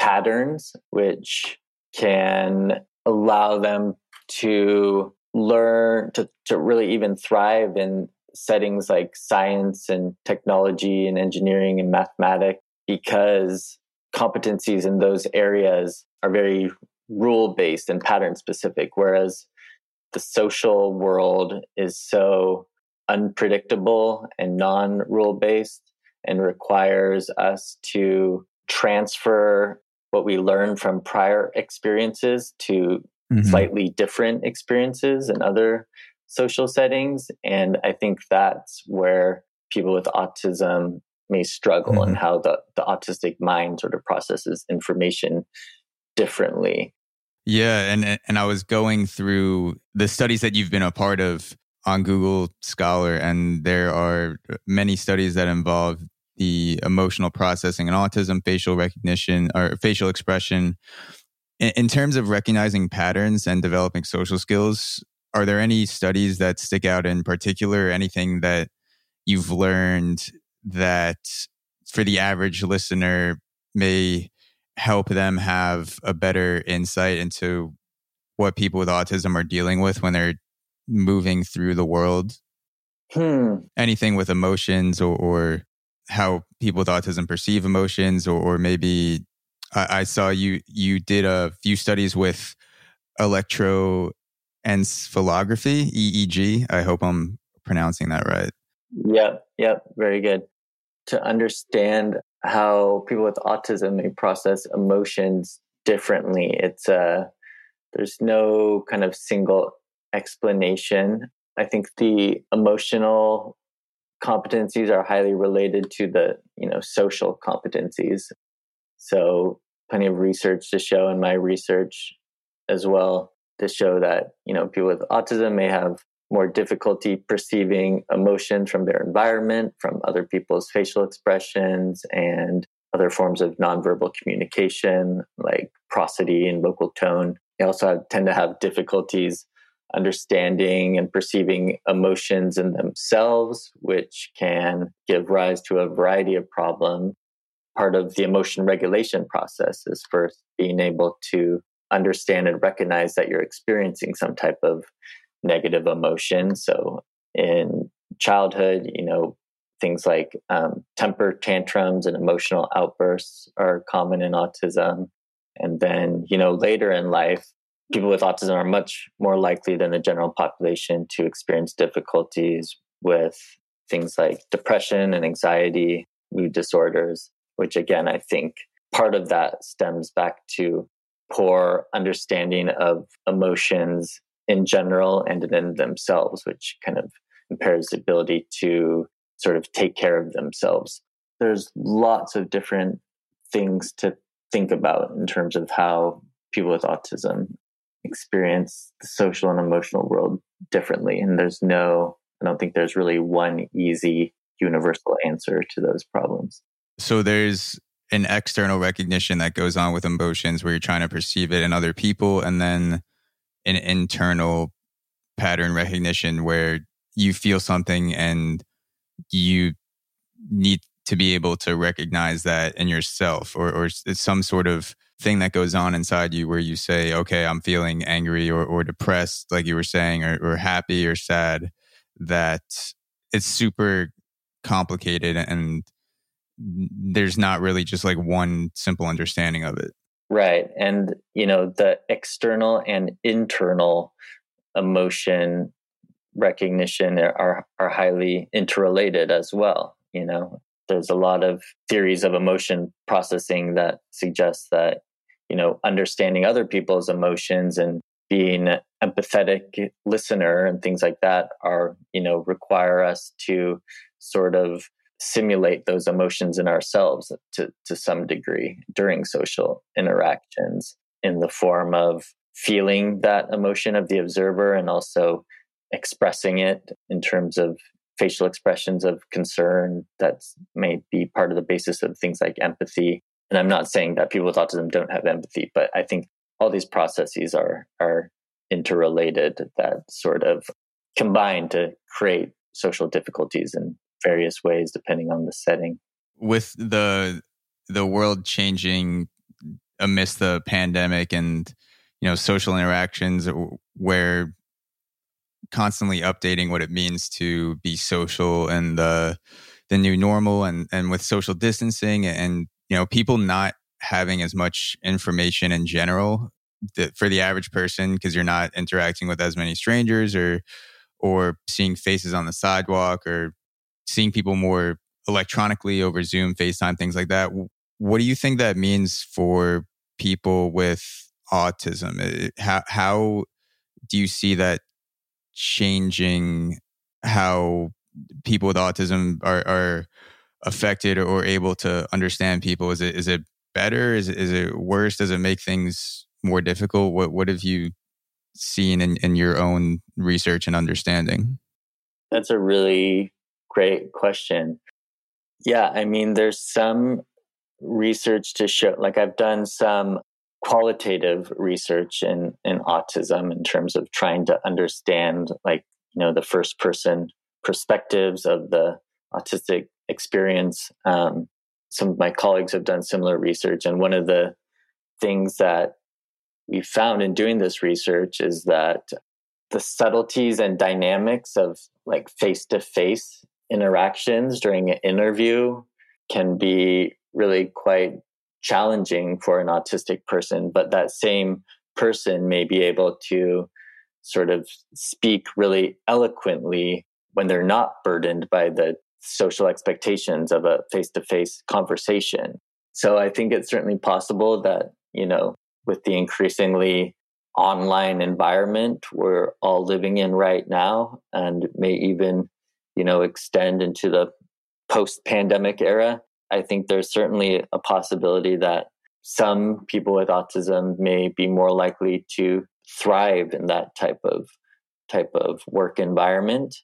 patterns, which can allow them to learn to, to really even thrive in settings like science and technology and engineering and mathematics, because competencies in those areas are very rule-based and pattern-specific, whereas the social world is so unpredictable and non-rule-based and requires us to transfer what we learned from prior experiences to mm-hmm. slightly different experiences in other social settings. And I think that's where people with autism may struggle, mm-hmm. and how the, the autistic mind sort of processes information differently. Yeah, and and I was going through the studies that you've been a part of on Google Scholar, and there are many studies that involve the emotional processing and autism, facial recognition or facial expression. In, in terms of recognizing patterns and developing social skills, are there any studies that stick out in particular? Anything that you've learned that for the average listener may help them have a better insight into what people with autism are dealing with when they're moving through the world? Hmm. Anything with emotions, or, or how people with autism perceive emotions, or, or maybe I, I saw you you did a few studies with electroencephalography, E E G. I hope I'm pronouncing that right. Yep, yep, very good. To understand how people with autism may process emotions differently, it's uh, there's no kind of single explanation. I think the emotional competencies are highly related to the, you know, social competencies. So plenty of research to show, in my research as well, to show that, you know, people with autism may have more difficulty perceiving emotion from their environment, from other people's facial expressions, and other forms of nonverbal communication like prosody and vocal tone. They also have, tend to have difficulties understanding and perceiving emotions in themselves, which can give rise to a variety of problems. Part of the emotion regulation process is first being able to understand and recognize that you're experiencing some type of negative emotion. So in childhood, you know, things like um, temper tantrums and emotional outbursts are common in autism. And then, you know, later in life, people with autism are much more likely than the general population to experience difficulties with things like depression and anxiety, mood disorders, which again, I think part of that stems back to poor understanding of emotions in general and in themselves, which kind of impairs the ability to sort of take care of themselves. There's lots of different things to think about in terms of how people with autism experience the social and emotional world differently. And there's no, I don't think there's really one easy universal answer to those problems. So there's an external recognition that goes on with emotions where you're trying to perceive it in other people, and then an internal pattern recognition where you feel something and you need to be able to recognize that in yourself, or, or it's some sort of thing that goes on inside you where you say, okay, I'm feeling angry or, or depressed, like you were saying, or, or happy or sad, that it's super complicated and there's not really just like one simple understanding of it. Right. And, you know, the external and internal emotion recognition are, are highly interrelated as well. You know, there's a lot of theories of emotion processing that suggest that, you know, understanding other people's emotions and being an empathetic listener and things like that are, you know, require us to sort of simulate those emotions in ourselves to, to some degree during social interactions, in the form of feeling that emotion of the observer and also expressing it in terms of facial expressions of concern that may be part of the basis of things like empathy. And I'm not saying that people with autism don't have empathy, but I think all these processes are are interrelated, that sort of combine to create social difficulties in various ways depending on the setting. With the the world changing amidst the pandemic and, you know, social interactions, where constantly updating what it means to be social and the the new normal, and and with social distancing and, you know, people not having as much information in general that for the average person, because you're not interacting with as many strangers or or seeing faces on the sidewalk or seeing people more electronically over Zoom, FaceTime, things like that. What do you think that means for people with autism? How how do you see that changing how people with autism are, are affected or able to understand people? Is it is it better? Is it, is it worse? Does it make things more difficult? What what have you seen in, in your own research and understanding? That's a really great question. Yeah, I mean, there's some research to show, like I've done some qualitative research in, in autism in terms of trying to understand, like, you know, the first person perspectives of the autistic experience. Um, some of my colleagues have done similar research. And one of the things that we found in doing this research is that the subtleties and dynamics of like face-to-face interactions during an interview can be really quite challenging for an autistic person, but that same person may be able to sort of speak really eloquently when they're not burdened by the social expectations of a face-to-face conversation. So I think it's certainly possible that, you know, with the increasingly online environment we're all living in right now, and may even, you know, extend into the post-pandemic era, I think there's certainly a possibility that some people with autism may be more likely to thrive in that type of type of work environment.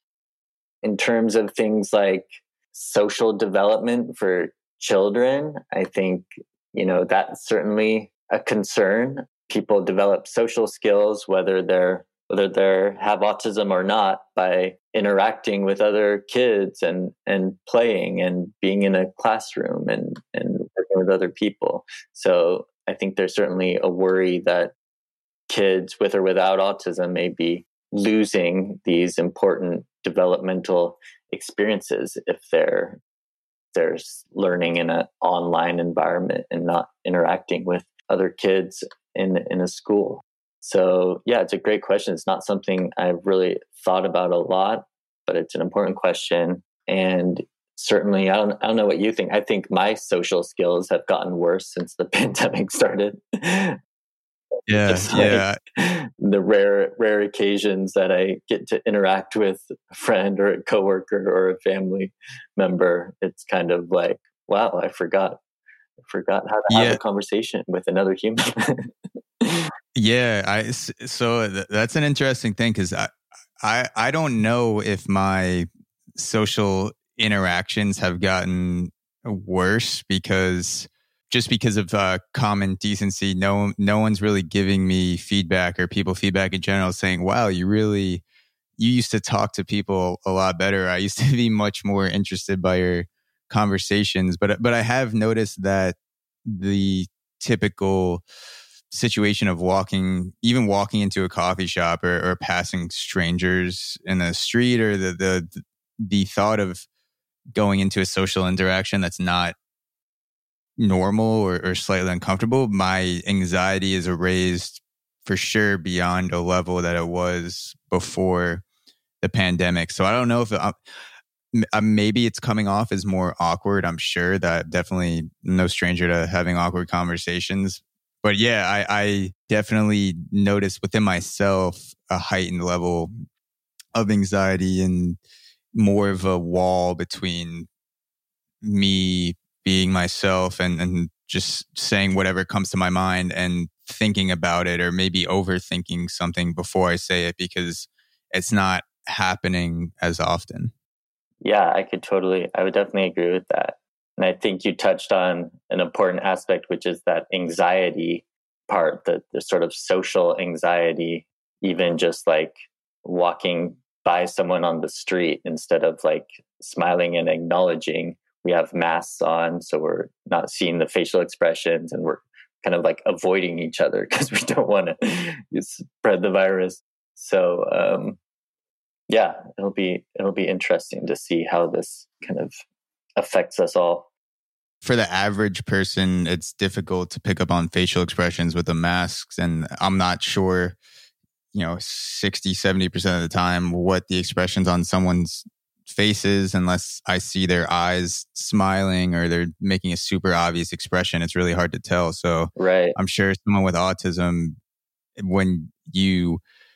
In terms of things like social development for children, I think, you know, that's certainly a concern. People develop social skills, whether they're whether they have autism or not, by interacting with other kids and and playing and being in a classroom and and working with other people. So I think there's certainly a worry that kids with or without autism may be losing these important developmental experiences if they're they're learning in an online environment and not interacting with other kids in in a school. So yeah, it's a great question. It's not something I've really thought about a lot, but it's an important question. And certainly, I don't I don't know what you think. I think my social skills have gotten worse since the pandemic started. Yeah, Just like yeah. the rare rare occasions that I get to interact with a friend or a coworker or a family member, it's kind of like, wow, I forgot. I forgot how to Yeah. have a conversation with another human. Yeah, I so that's an interesting thing, because I, I I don't know if my social interactions have gotten worse because just because of uh, common decency. No no one's really giving me feedback or people feedback in general saying, "Wow, you really you used to talk to people a lot better. I used to be much more interested by your conversations." But but I have noticed that the typical situation of walking, even walking into a coffee shop or, or passing strangers in the street, or the, the the thought of going into a social interaction that's not normal or, or slightly uncomfortable, my anxiety is raised for sure beyond a level that it was before the pandemic. So I don't know if it, maybe it's coming off as more awkward. I'm sure that definitely no stranger to having awkward conversations. But yeah, I, I definitely noticed within myself a heightened level of anxiety and more of a wall between me being myself and, and just saying whatever comes to my mind and thinking about it, or maybe overthinking something before I say it because it's not happening as often. Yeah, I could totally, I would definitely agree with that. And I think you touched on an important aspect, which is that anxiety part, the, the sort of social anxiety, even just like walking by someone on the street, instead of like smiling and acknowledging, we have masks on, so we're not seeing the facial expressions and we're kind of like avoiding each other because we don't want to spread the virus. So um, yeah, it'll be it'll be interesting to see how this kind of affects us all. For the average person, it's difficult to pick up on facial expressions with the masks. And I'm not sure, you know, sixty, seventy percent of the time what the expressions on someone's face is, unless I see their eyes smiling or they're making a super obvious expression. It's really hard to tell. So right. I'm sure someone with autism, when you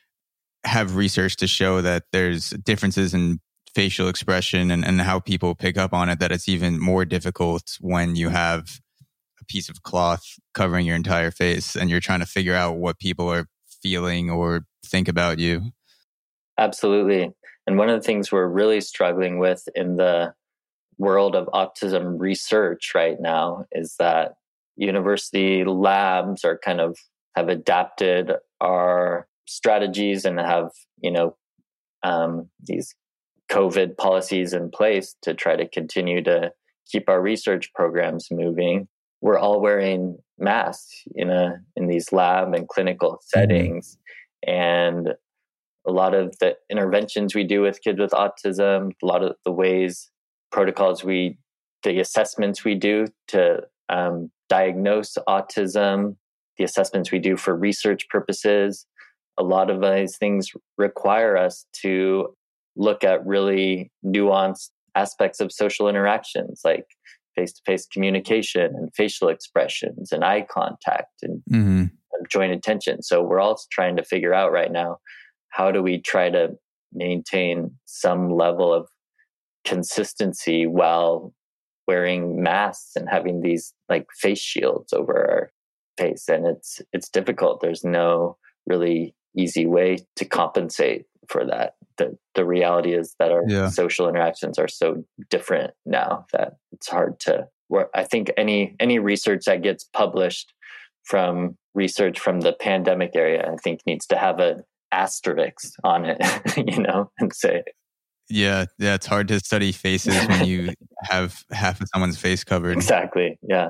have research to show that there's differences in facial expression and, and how people pick up on it, that it's even more difficult when you have a piece of cloth covering your entire face and you're trying to figure out what people are feeling or think about you. Absolutely. And one of the things we're really struggling with in the world of autism research right now is that university labs are kind of have adapted our strategies and have, you know, um, these COVID policies in place to try to continue to keep our research programs moving. We're all wearing masks in a in these lab and clinical settings. Mm-hmm. And a lot of the interventions we do with kids with autism, a lot of the ways, protocols we, the assessments we do to um, diagnose autism, the assessments we do for research purposes, a lot of these things require us to look at really nuanced aspects of social interactions, like face-to-face communication and facial expressions and eye contact and mm-hmm. joint attention. So we're all trying to figure out right now, how do we try to maintain some level of consistency while wearing masks and having these like face shields over our face? And it's it's difficult. There's no really easy way to compensate for that. The the reality is that our yeah. social interactions are so different now that it's hard to work. I think any any research that gets published from research from the pandemic area, I think needs to have an asterisk on it, you know, and say, yeah, yeah, it's hard to study faces when you have half of someone's face covered. Exactly. Yeah.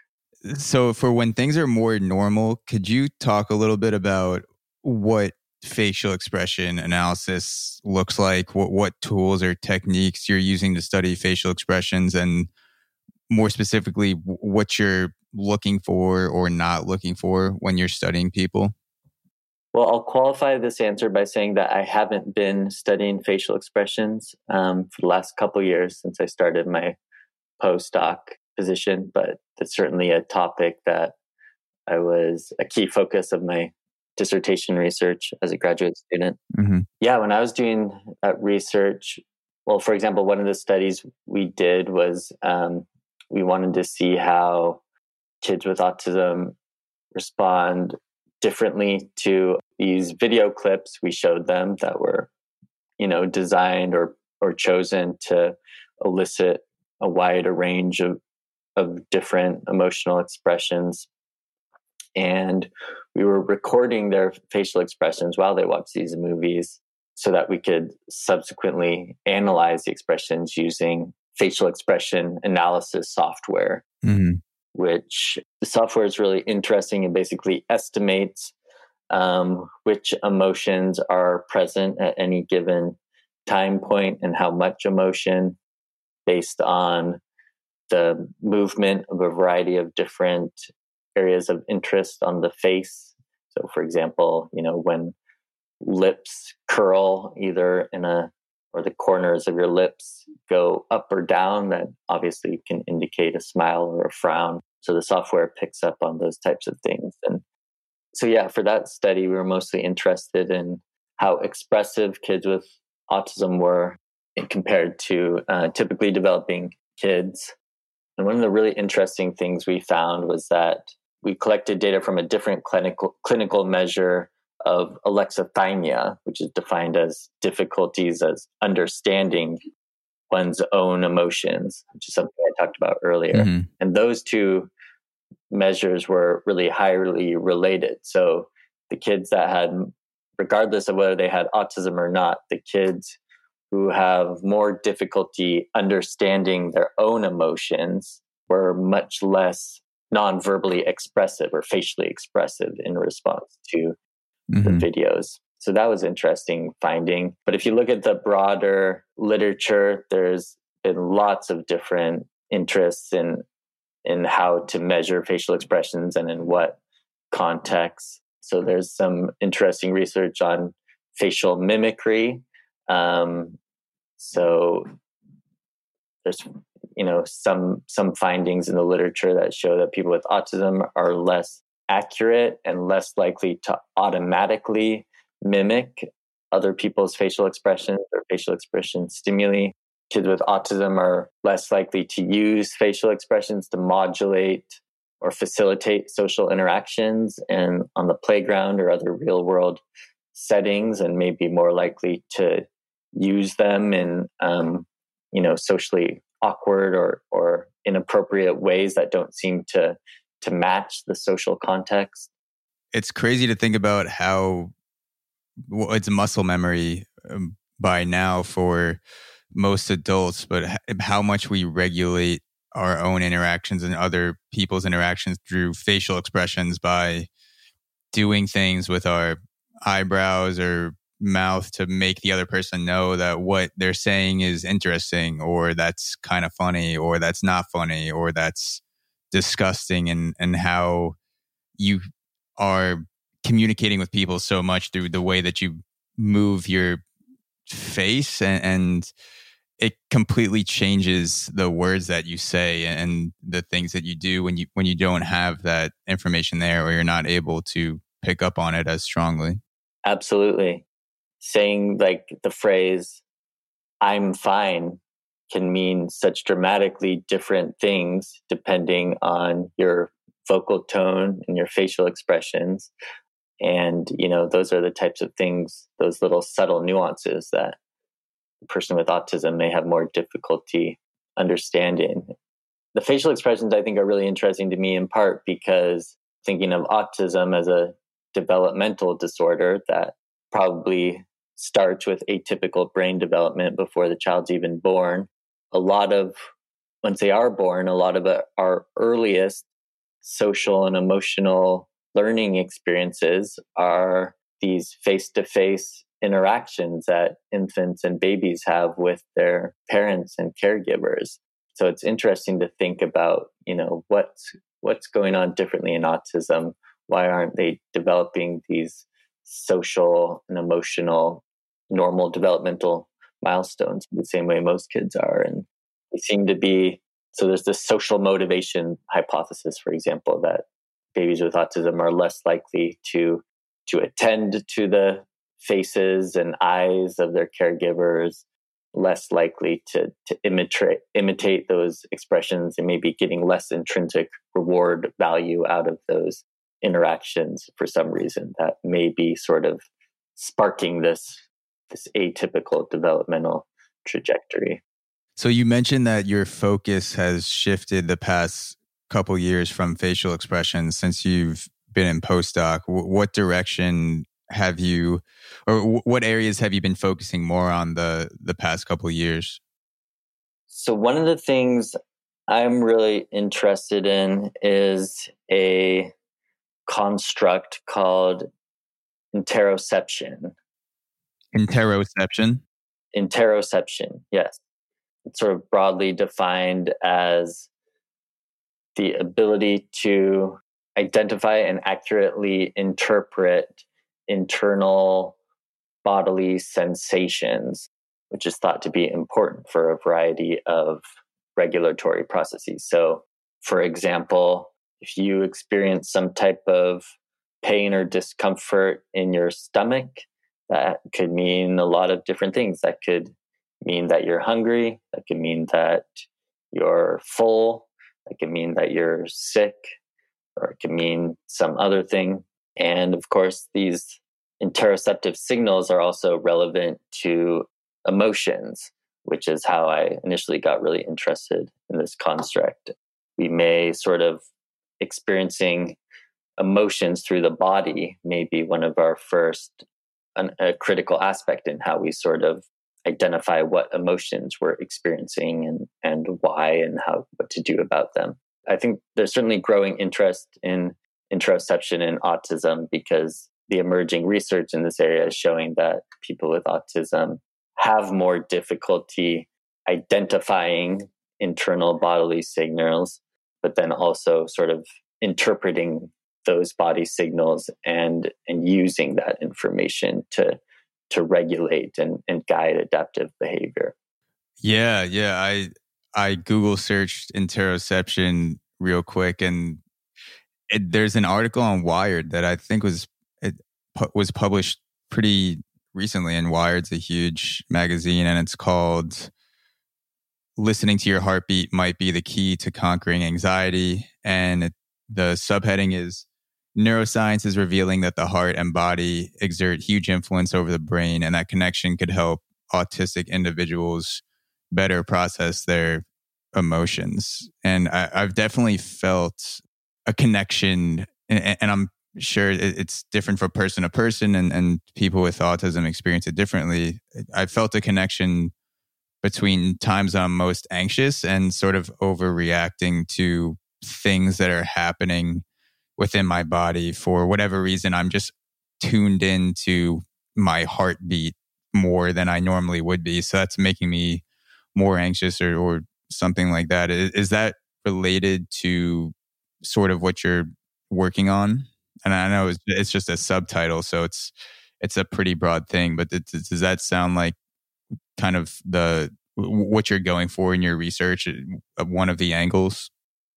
So for when things are more normal, could you talk a little bit about what facial expression analysis looks like? What what tools or techniques you're using to study facial expressions, and more specifically, what you're looking for or not looking for when you're studying people? Well, I'll qualify this answer by saying that I haven't been studying facial expressions um, for the last couple of years since I started my postdoc position, but it's certainly a topic that I was a key focus of my dissertation research as a graduate student. Mm-hmm. Yeah, when I was doing that research, well, for example, one of the studies we did was um, we wanted to see how kids with autism respond differently to these video clips we showed them that were, you know, designed or or chosen to elicit a wide range of of different emotional expressions. And we were recording their facial expressions while they watched these movies so that we could subsequently analyze the expressions using facial expression analysis software. Mm-hmm. Which the software is really interesting and basically estimates um, which emotions are present at any given time point and how much emotion based on the movement of a variety of different areas of interest on the face. So, for example, you know, when lips curl either in a or the corners of your lips go up or down, that obviously can indicate a smile or a frown. So the software picks up on those types of things. And so, yeah, for that study, we were mostly interested in how expressive kids with autism were compared to uh, typically developing kids. And one of the really interesting things we found was that we collected data from a different clinical clinical measure of alexithymia, which is defined as difficulties as understanding one's own emotions, which is something I talked about earlier. Mm-hmm. And those two measures were really highly related. So the kids that had, regardless of whether they had autism or not, the kids who have more difficulty understanding their own emotions were much less non-verbally expressive or facially expressive in response to Mm-hmm. the videos. So that was interesting finding. But if you look at the broader literature, there's been lots of different interests in in how to measure facial expressions and in what context. So there's some interesting research on facial mimicry. Um, so there's you know some some findings in the literature that show that people with autism are less accurate and less likely to automatically mimic other people's facial expressions or facial expression stimuli. Kids with autism are less likely to use facial expressions to modulate or facilitate social interactions and on the playground or other real world settings, and may be more likely to use them in um, you know socially awkward or or inappropriate ways that don't seem to to match the social context. It's crazy to think about how well, it's muscle memory um, by now for most adults, but h- how much we regulate our own interactions and other people's interactions through facial expressions by doing things with our eyebrows or mouth to make the other person know that what they're saying is interesting, or that's kind of funny, or that's not funny, or that's disgusting, and and how you are communicating with people so much through the way that you move your face, and, and it completely changes the words that you say and the things that you do when you when you don't have that information there, or you're not able to pick up on it as strongly. Absolutely. Saying like the phrase, "I'm fine," can mean such dramatically different things depending on your vocal tone and your facial expressions. And, you know, those are the types of things, those little subtle nuances that a person with autism may have more difficulty understanding. The facial expressions, I think, are really interesting to me in part because thinking of autism as a developmental disorder that probably starts with atypical brain development before the child's even born. A lot of, once they are born, a lot of our earliest social and emotional learning experiences are these face-to-face interactions that infants and babies have with their parents and caregivers. So it's interesting to think about, you know, what's what's going on differently in autism. Why aren't they developing these social and emotional normal developmental milestones the same way most kids are? And they seem to be, so there's this social motivation hypothesis, for example, that babies with autism are less likely to to attend to the faces and eyes of their caregivers, less likely to to imitate imitate those expressions, and maybe getting less intrinsic reward value out of those interactions for some reason that may be sort of sparking this this atypical developmental trajectory. So you mentioned that your focus has shifted the past couple years from facial expressions since you've been in postdoc. W- what direction have you, or w- what areas have you been focusing more on the the past couple years? So one of the things I'm really interested in is a construct called interoception. Interoception? Interoception, yes. It's sort of broadly defined as the ability to identify and accurately interpret internal bodily sensations, which is thought to be important for a variety of regulatory processes. So, for example, if you experience some type of pain or discomfort in your stomach, that could mean a lot of different things. That could mean that you're hungry. That could mean that you're full. That could mean that you're sick, or it could mean some other thing. And of course, these interoceptive signals are also relevant to emotions, which is how I initially got really interested in this construct. We may sort of experiencing emotions through the body may be one of our first, an, a critical aspect in how we sort of identify what emotions we're experiencing and, and why and how what to do about them. I think there's certainly growing interest in interoception in autism because the emerging research in this area is showing that people with autism have more difficulty identifying internal bodily signals, but then also sort of interpreting those body signals and and using that information to to regulate and, and guide adaptive behavior. Yeah, yeah. I I Google searched interoception real quick, and it, there's an article on Wired that I think was it pu- was published pretty recently. And Wired's a huge magazine, and it's called "Listening to Your Heartbeat Might Be the Key to Conquering Anxiety." And it, the subheading is "Neuroscience is revealing that the heart and body exert huge influence over the brain, and that connection could help autistic individuals better process their emotions." And I, I've definitely felt a connection, and, and I'm sure it, it's different from person to person, and, and people with autism experience it differently. I felt a connection between times I'm most anxious and sort of overreacting to things that are happening within my body. For whatever reason, I'm just tuned into my heartbeat more than I normally would be. So that's making me more anxious, or, or something like that. Is, is that related to sort of what you're working on? And I know it's, it's just a subtitle, so it's it's a pretty broad thing, but it, does that sound like kind of the what you're going for in your research, one of the angles?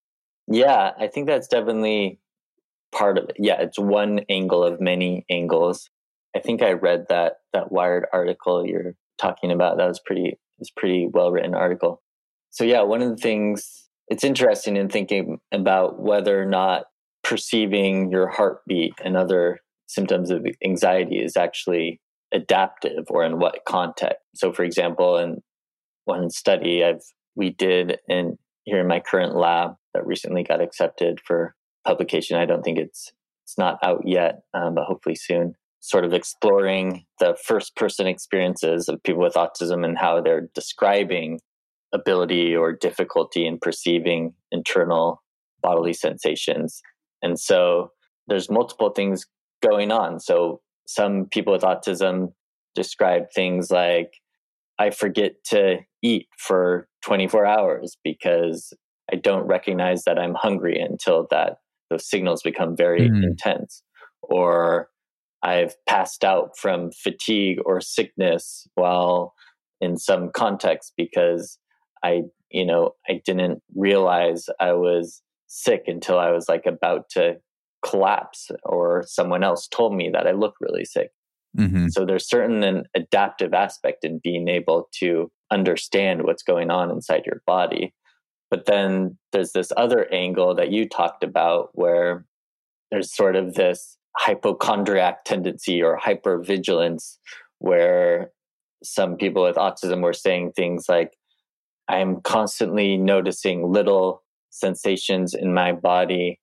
Yeah, I think that's definitely part of it. Yeah, it's one angle of many angles. I think I read that that Wired article you're talking about. That was pretty was pretty well written article. So yeah, one of the things it's interesting in thinking about whether or not perceiving your heartbeat and other symptoms of anxiety is actually adaptive, or in what context. So for example, in one study I've we did in here in my current lab that recently got accepted for publication. I don't think it's it's not out yet, um, but hopefully soon. Sort of exploring the first person experiences of people with autism and how they're describing ability or difficulty in perceiving internal bodily sensations. And so there's multiple things going on. So some people with autism describe things like, I forget to eat for twenty-four hours because I don't recognize that I'm hungry until that those signals become very mm. intense. Or I've passed out from fatigue or sickness while in some context because I, you know, I didn't realize I was sick until I was like about to collapse, or someone else told me that I look really sick. Mm-hmm. So there's certain an adaptive aspect in being able to understand what's going on inside your body. But then there's this other angle that you talked about where there's sort of this hypochondriac tendency or hypervigilance, where some people with autism were saying things like, I'm constantly noticing little sensations in my body,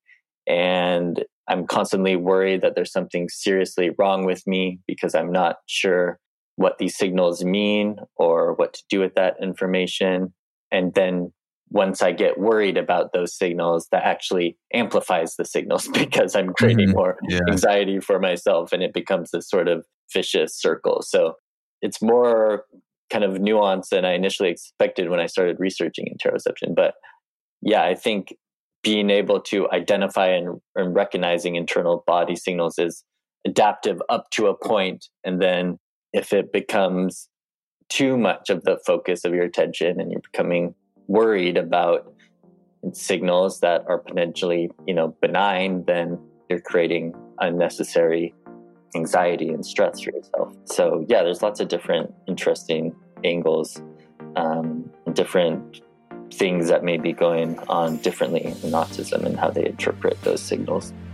and I'm constantly worried that there's something seriously wrong with me because I'm not sure what these signals mean or what to do with that information. And then once I get worried about those signals, that actually amplifies the signals because I'm creating mm-hmm. more yeah. anxiety for myself, and it becomes this sort of vicious circle. So it's more kind of nuanced than I initially expected when I started researching interoception. But yeah, I think being able to identify and, and recognizing internal body signals is adaptive up to a point. And then if it becomes too much of the focus of your attention and you're becoming worried about signals that are potentially, you know, benign, then you're creating unnecessary anxiety and stress for yourself. So yeah, there's lots of different interesting angles, um, different things that may be going on differently in autism and how they interpret those signals.